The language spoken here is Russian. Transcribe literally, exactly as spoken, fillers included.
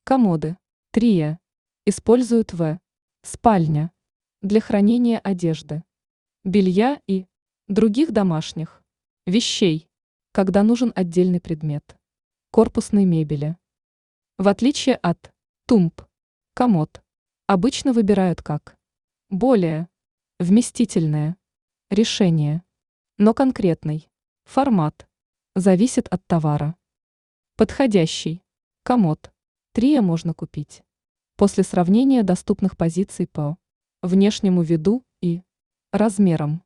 Комоды. Трия. Используют в спальня для хранения одежды, белья и других домашних вещей, когда нужен отдельный предмет. Корпусной мебели. В отличие от тумб, комод обычно выбирают как более вместительное решение, но конкретный формат зависит от товара. Подходящий комод Трия можно купить после сравнения доступных позиций по внешнему виду и размерам.